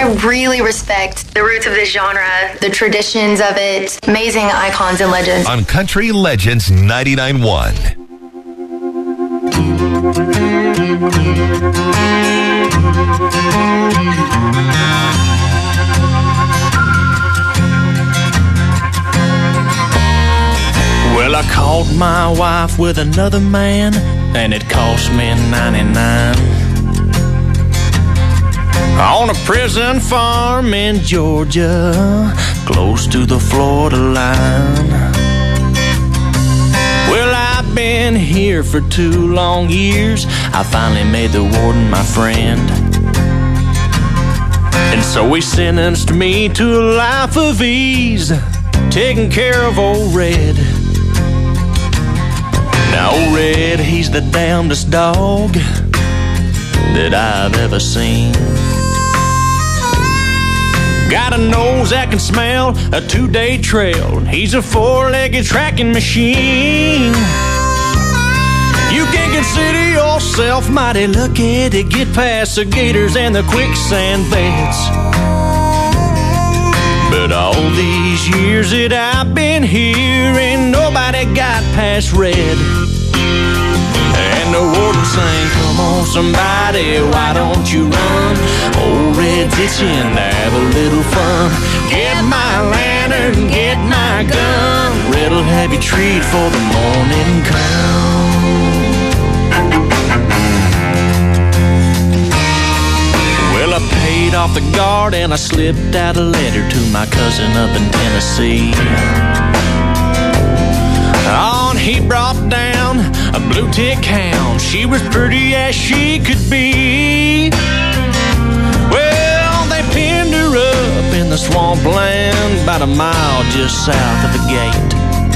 I really respect the roots of this genre, the traditions of it, amazing icons and legends. On Country Legends 99.1. Well, I caught my wife with another man, and it cost me 99. On a prison farm in Georgia, close to the Florida line. Well, I've been here for 2 long years. I finally made the warden my friend, and so he sentenced me to a life of ease, taking care of old Red. Now old Red, he's the damnedest dog that I've ever seen. Got a nose that can smell a 2-day trail. He's a 4-legged tracking machine. You can consider yourself mighty lucky to get past the gators and the quicksand beds. But all these years that I've been here, ain't nobody got past Red. And the warden sang, come on somebody, why don't you run? Old Red's itching to have a little fun. Get my lantern, get my gun. Red'll have you treat for the morning come. Well, I paid off the guard and I slipped out a letter to my cousin up in Tennessee. On he brought down a blue tick hound. She was pretty as she could be. Well, they pinned her up in the swampland about a mile just south of the gate.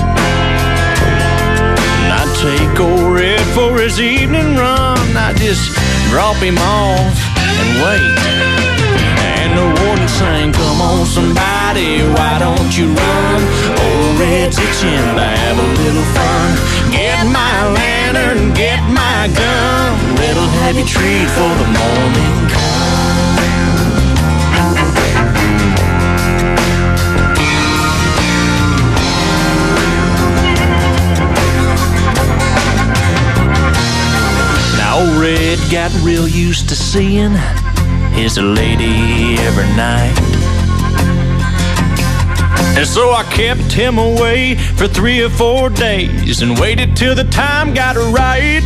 And I'd take old Red for his evening run. I'd just drop him off and wait. And the warden sang, come on somebody, why don't you run? Old Red's itching to have a little fun. Get my lantern, get my gun. Red'll have you treat for the morning come. Now old Red got real used to seeing his lady every night, and so I kept him away for 3 or 4 days and waited till the time got right.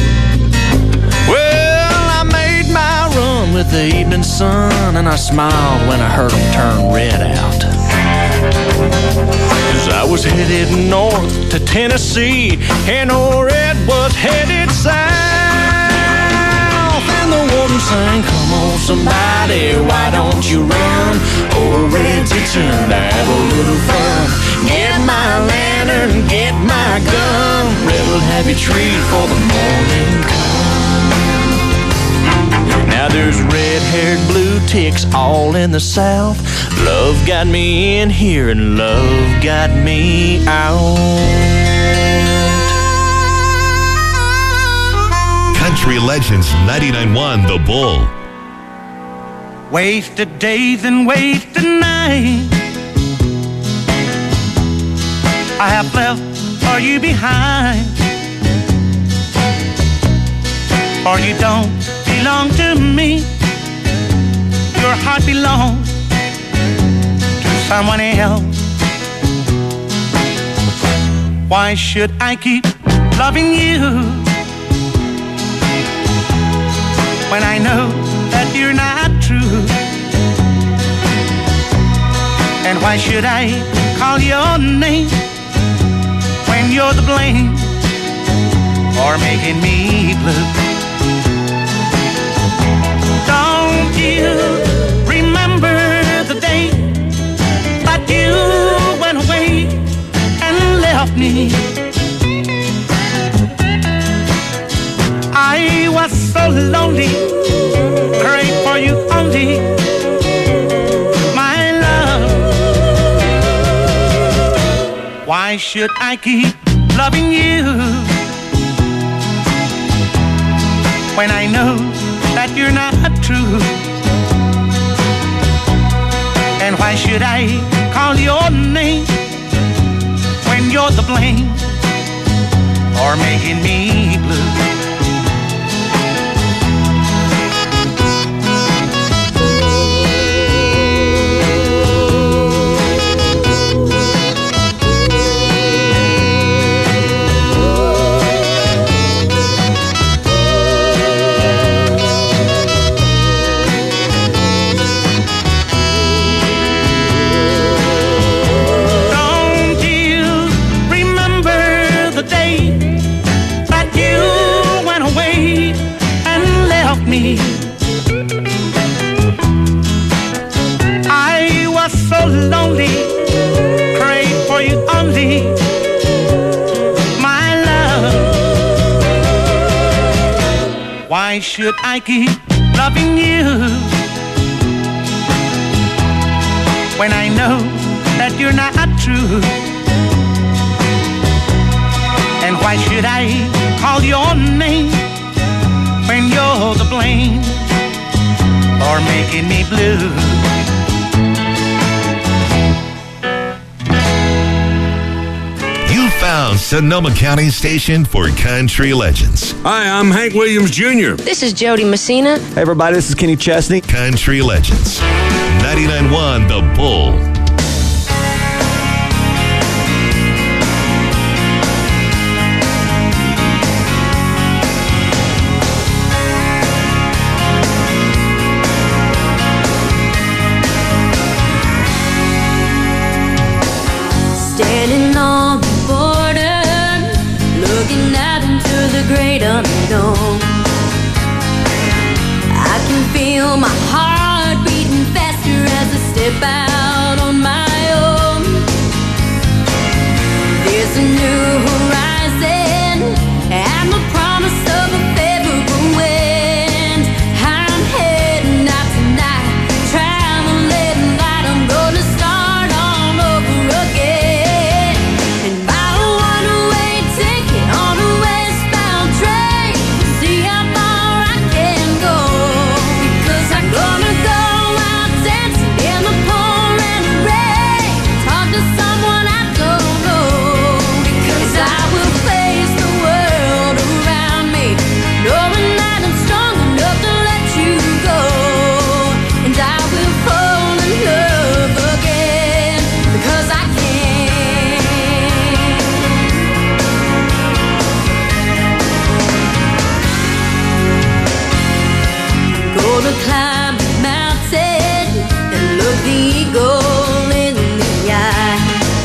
Well, I made my run with the evening sun, and I smiled when I heard him turn Red out. 'Cause I was headed north to Tennessee, and old Red was headed south. And the warden sang, come on somebody, why don't you run? Old Red's itching to have a little fun. Get my lantern, get my gun. Red'll have you treat for the morning come. Now there's red-haired blue ticks all in the south. Love got me in here and love got me out. Country Legends 99.1 The Bull. Wasted days and wasted nights I have left for you behind, for you don't belong to me. Your heart belongs to someone else. Why should I keep loving you when I know that you're not true? And why should I call your name when you're the blame for making me blue? Don't you remember the day that you went away and left me? I was so lonely, prayed for you only, my love. Why should I keep loving you when I know that you're not true? why should I call your name when you're the blame for making me blue? I was so lonely, prayed for you only, my love. Why should I keep loving you when I know that you're not true? And why should I call your name when you're the blame for making me blue? You found Sonoma County's station for country legends. Hi, I'm Hank Williams Jr. This is Jody Messina. Hey everybody, this is Kenny Chesney. Country legends. 99.1 The Bull. Standing on the border, looking out into the great unknown. I can feel my heart beating faster as I step out on my own. There's a new horizon and the promise of a favorable wind. I'm heading out tonight, traveling light. I'm gonna start all over again. Climb the mountain and look the eagle in the eye.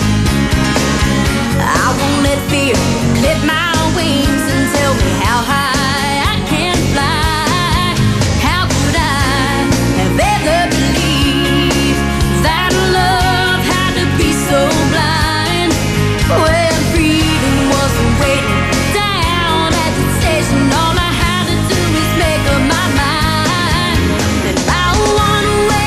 I won't let fear clip my wings and tell me how high I can fly. How could I have ever believed that love had to be so blind when freedom wasn't waiting down at the station? All I had to do is make up my mind. I wanna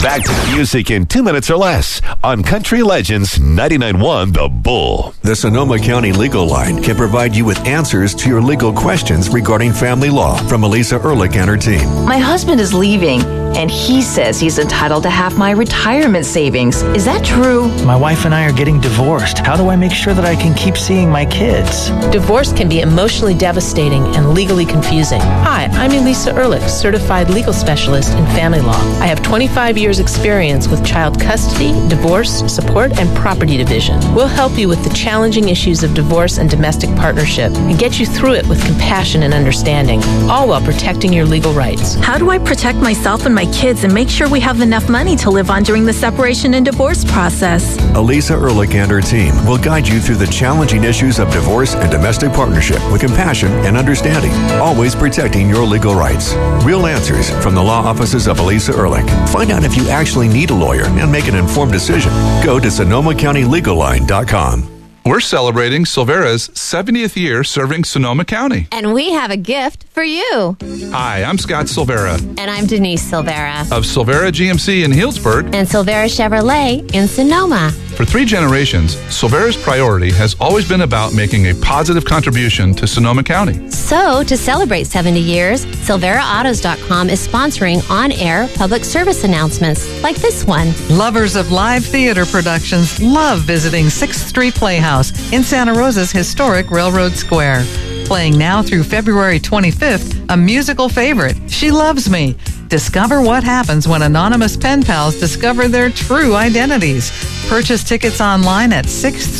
Back to the music in 2 minutes or less on Country Legends 99.1 The Bull. The Sonoma County Legal Line can provide you with answers to your legal questions regarding family law from Elisa Ehrlich and her team. My husband is leaving, and he says he's entitled to half my retirement savings. Is that true? My wife and I are getting divorced. How do I make sure that I can keep seeing my kids? Divorce can be emotionally devastating and legally confusing. Hi, I'm Elisa Ehrlich, certified legal specialist in family law. I have 25 years experience with child custody, divorce, support, and property division. We'll help you with the challenging issues of divorce and domestic partnership and get you through it with compassion and understanding, all while protecting your legal rights. How do I protect myself and my kids and make sure we have enough money to live on during the separation and divorce process? Elisa Ehrlich and her team will guide you through the challenging issues of divorce and domestic partnership with compassion and understanding, always protecting your legal rights. Real answers from the law offices of Elisa Ehrlich. Find out if you actually need a lawyer and make an informed decision. Go to SonomaCountyLegalLine.com. We're celebrating Silvera's 70th year serving Sonoma County. And we have a gift for you. Hi, I'm Scott Silvera. And I'm Denise Silvera. Of Silvera GMC in Healdsburg. And Silvera Chevrolet in Sonoma. For 3 generations, Silvera's priority has always been about making a positive contribution to Sonoma County. So, to celebrate 70 years, SilveraAutos.com is sponsoring on-air public service announcements like this one. Lovers of live theater productions love visiting 6th Street Playhouse in Santa Rosa's historic Railroad Square. Playing now through February 25th, a musical favorite, She Loves Me. Discover what happens when anonymous pen pals discover their true identities. Purchase tickets online at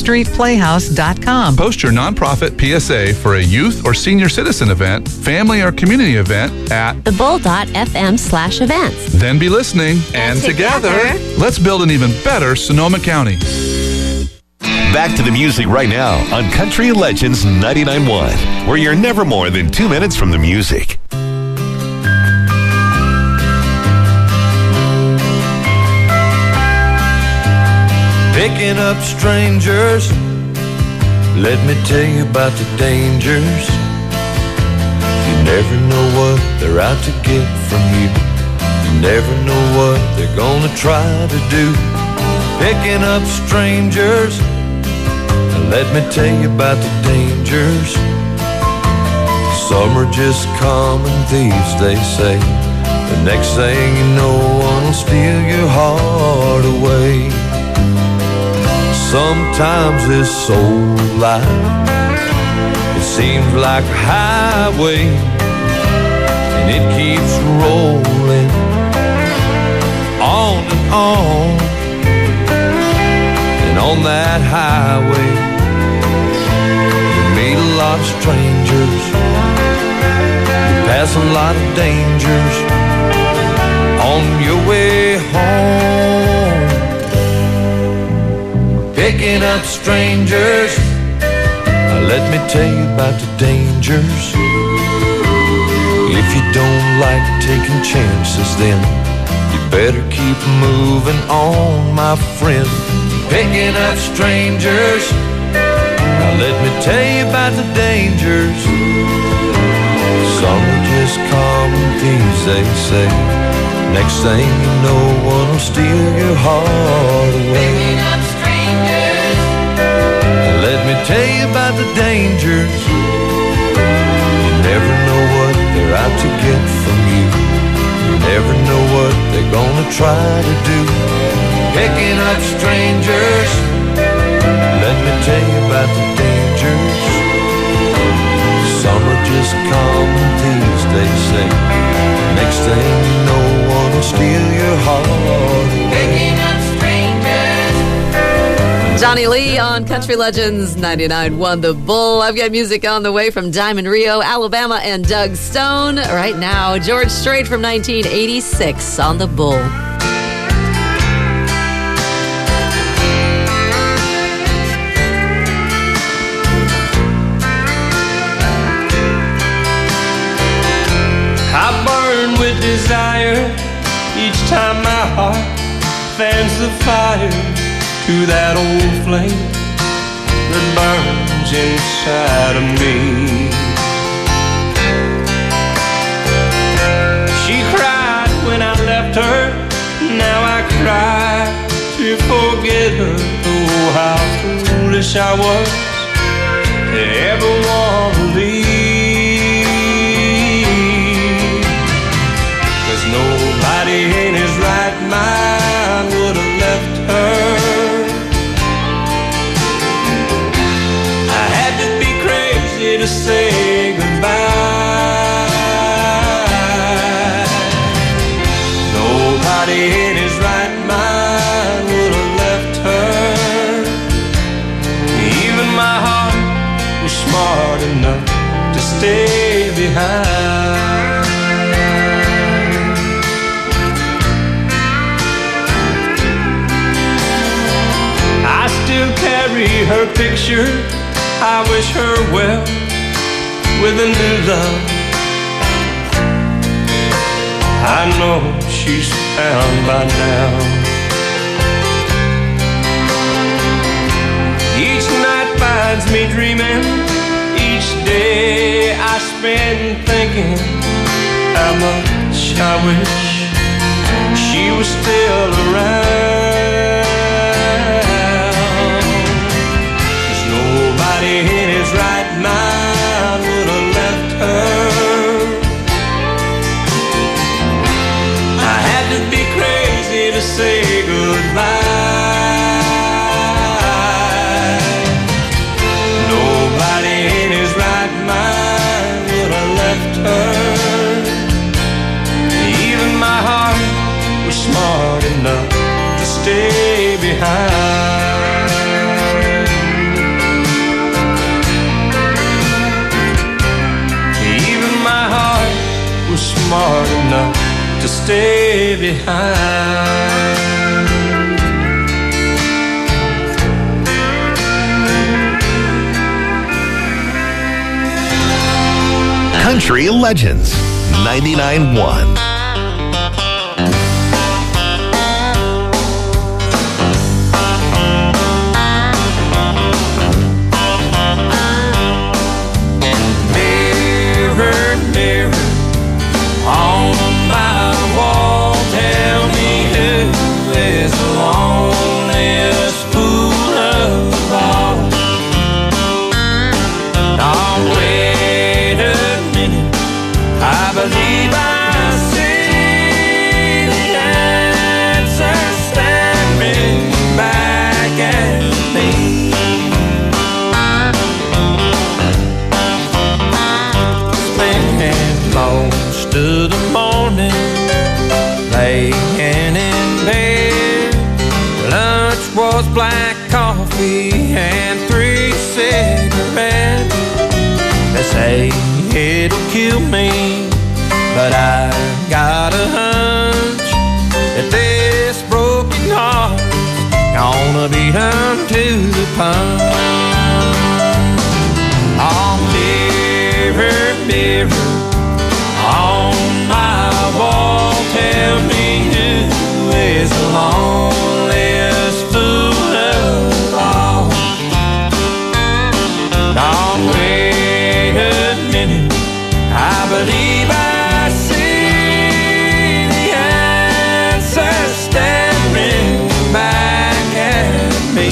6thstreetplayhouse.com. Post your nonprofit PSA for a youth or senior citizen event, family or community event at thebull.fm/events. Then be listening, and together, let's build an even better Sonoma County. Back to the music right now on Country Legends 99.1, where you're never more than 2 minutes from the music. Picking up strangers, let me tell you about the dangers. You never know what they're out to get from you. You never know what they're gonna try to do. Picking up strangers, let me tell you about the dangers. Some are just common thieves, they say. The next thing you know, one will steal your heart away. Sometimes this soul life, it seems like a highway, and it keeps rolling on and on. And on that highway, you meet a lot of strangers, you pass a lot of dangers on your way home. Picking up strangers, let me tell you about the dangers. If you don't like taking chances, then you better keep moving on, my friend. Picking up strangers, let me tell you about the dangers. Some are just common thieves, they say. Next thing you know, one will steal your heart away. Picking up strangers, let me tell you about the dangers. You never know what they're out to get from you. You never know what they're gonna try to do. Picking up strangers, let me tell you about the dangers. Some are just common thieves, they say. Next thing you know, one will steal your heart. Picking up strangers. Johnny Lee on Country Legends 99.1 The Bull. I've got music on the way from Diamond Rio, Alabama, and Doug Stone. Right now, George Strait from 1986 on The Bull. I burn with desire each time my heart fans the fire to that old flame that burns inside of me. She cried when I left her, now I wish I was to ever want to leave. 'Cause nobody in his right mind would have left her. I had to be crazy to say goodbye. Nobody in his right mind would have left her. Even my heart was smart enough to stay behind. I still carry her picture. I wish her well with a new love. I know she's found by now. Each night finds me dreaming. Each day I spend thinking how much I wish she was still around. 'Cause nobody in his right mind would have left her. I had to be crazy to say goodbye. Nobody in his right mind would have left her. Even my heart was smart enough to stay behind. Even my heart was smart enough to stay behind. Country Legends 99.1. Mirror, mirror on my wall, tell me who is the loneliest fool of all. Oh, wait a minute, I believe I see the answer staring back at me. Spending most of the morning laying in bed. Lunch was black coffee and 3 cigarettes. They say it'll kill me, but I got a hunch that this broken heart's gonna be done to the punch. Oh, mirror, mirror on my wall, tell me who is the loneliest fool of all. Oh, wait a minute, I believe I see the answer staring back at me.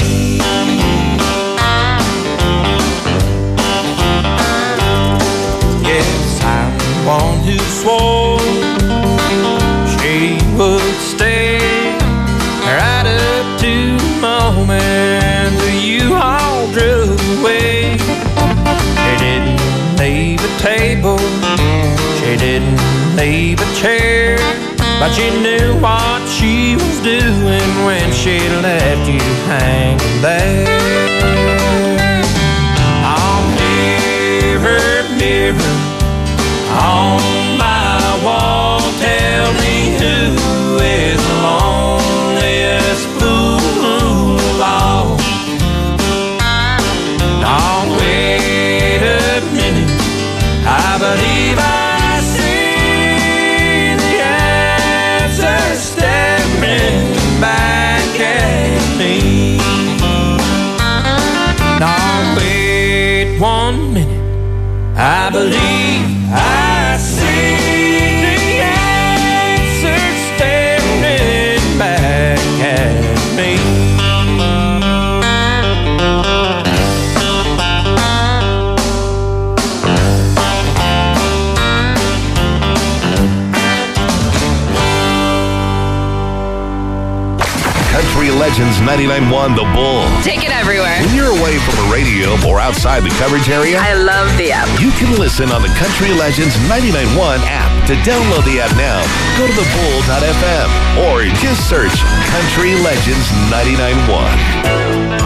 Yes, I'm the one who swore she would stay right up to the moment that you all drove away. She didn't leave a table, she didn't leave a chair, but she knew what she was doing when she left you hanging there. Oh, mirror, mirror on my wall, tell me who is the loneliest fool of all. Oh, wait a minute, I believe I see the answer staring back at me. No, wait 1 minute, I believe I see the answer staring back at me. Legends 99.1 The Bull. Take it everywhere. When you're away from a radio or outside the coverage area, I love the app. you can listen on the Country Legends 99.1 app. To download the app now, go to thebull.fm or just search Country Legends 99.1.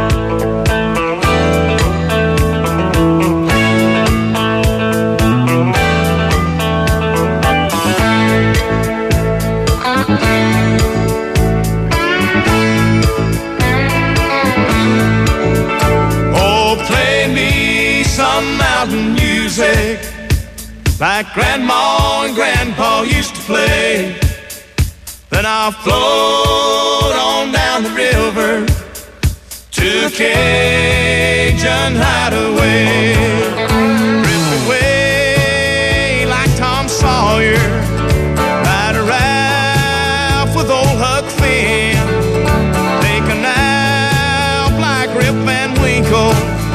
Mountain music like Grandma and Grandpa used to play. Then I'll float on down the river to a Cajun hideaway. Drift away like Tom Sawyer, ride a raft with old Huck Finn, take a nap like Rip Van Winkle,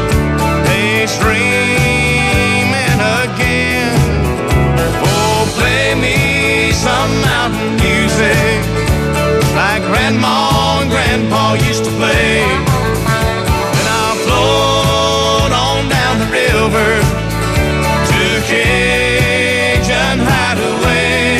dreaming again. Oh, play me some mountain music like Grandma and Grandpa used to play. Then I'll float on down the river to Cajun hideaway.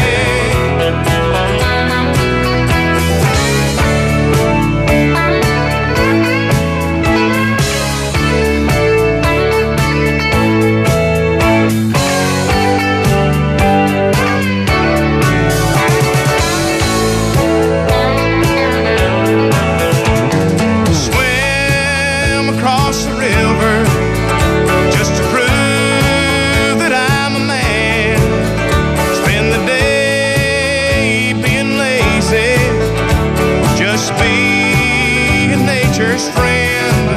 Nature's friend.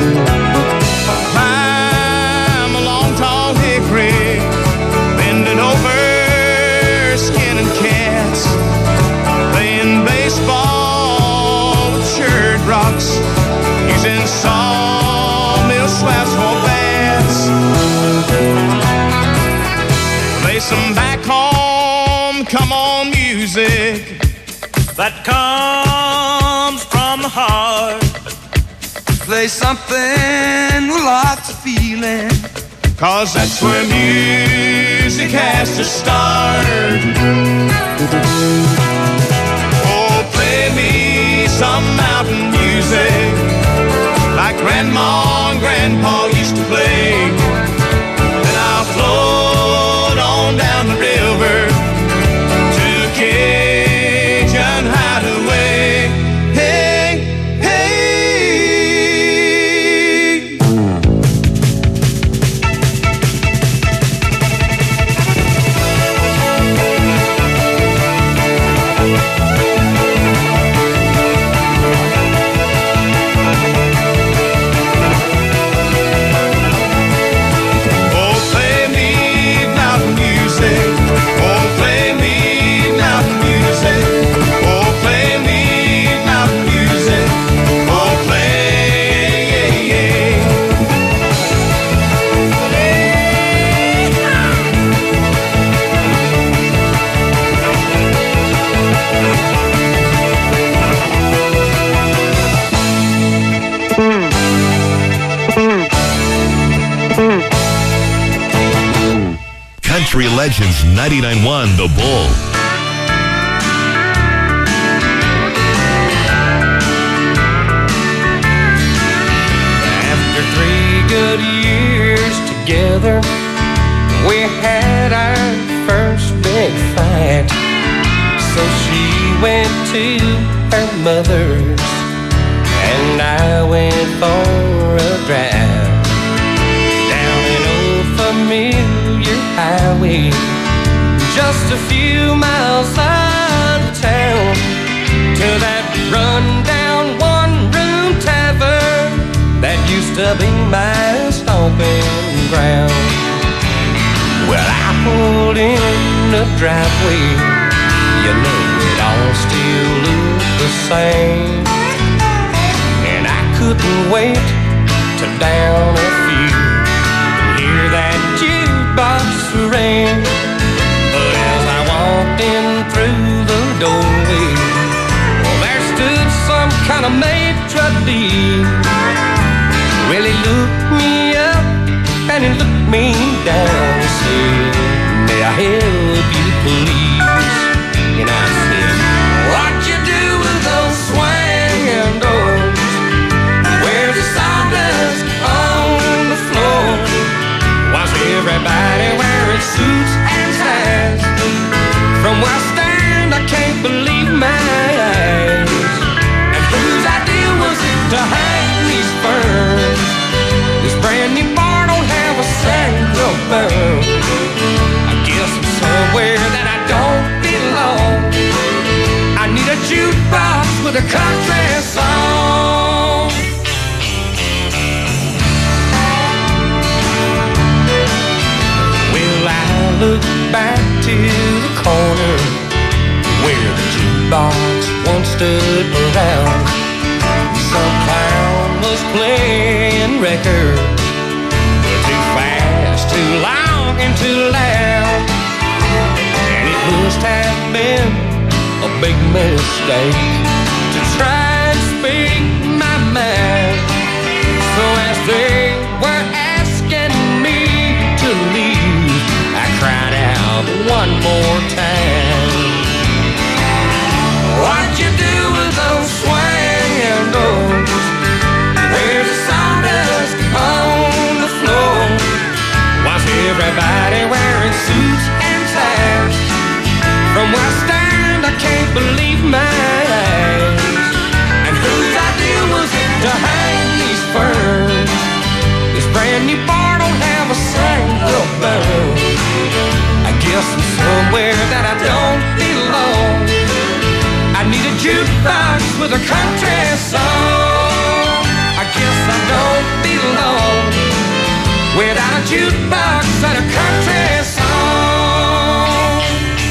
I'm a long tall hickory, bending over, skinning cats, playing baseball with church rocks, using sawmill slabs for bats. Play some back home, come on music that comes from the heart. Play something with lots of feeling, 'cause that's where music has to start. Oh, play me some mountain music like Grandma and Grandpa used to play. Then I'll float on down the river to Cajun hideaway. Hey, hey. Country Legends 99.1 The Bull. After 3 good years together, we had our first big fight. So she went to her mother's and I went for a drive down an old familiar highway, just a few miles out of town, to that run-down one-room tavern that used to be my stomping ground. Well, I pulled in the driveway, you know it all still looked the same, and I couldn't wait to down a few and hear that jukebox ring. But as I walked in through the doorway, well, there stood some kind of maid looked me up and he looked me down and said, may I help you please? And I said, what you do with those swinging doors? Where's the sawdust on the floor? Why's everybody wearing suits and ties? From where I stand, I can't believe my eyes. And whose idea was it to hang these ferns? This brand new bar don't have a single bird. I guess I'm somewhere that I don't belong. I need a jukebox with a country song. Well, I look back to the corner where the jukebox once stood around. Some clown was playing records, too fast, too long, and too loud. And it must have been a big mistake to try and speak my mind. So as they were asking me to leave, I cried out one more time. What'd you do with those swinging doors? Where's the sawdust on the floor? Why's everybody wearing suits and ties? From where I stand, I can't believe my eyes. And whose idea was it to hang these ferns? This brand new bar don't have a single bird. I guess I'm somewhere that I don't belong. I need a jukebox with a country song. I guess I don't belong without a jukebox and a country song.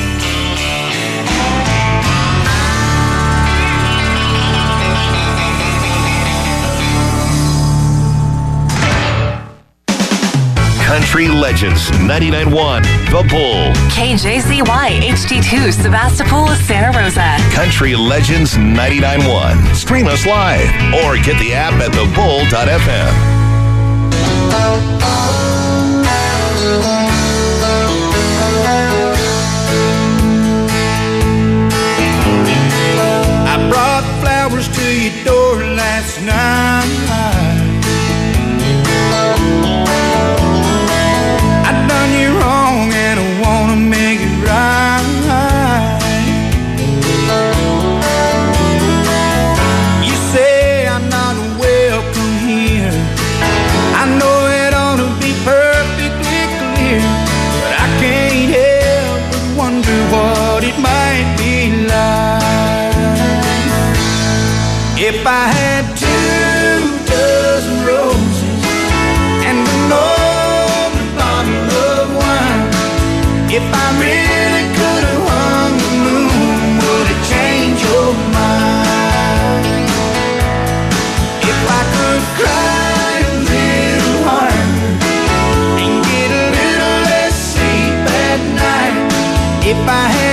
Country Legends 99.1 The Bull. KJZY HD2 Sebastopol, Santa Rosa. Country Legends 99.1. Stream us live or get the app at thebull.fm. I brought flowers to your door last night. I done you wrong and I wanna make it right. You say I'm not welcome here. I know it ought to be perfectly clear, but I can't help but wonder what it might be like if I had 2 dozen roses and an open bottle of wine. If I really could have hung the moon, would it change your mind? If I could cry a little harder and get a little less sleep at night. If I had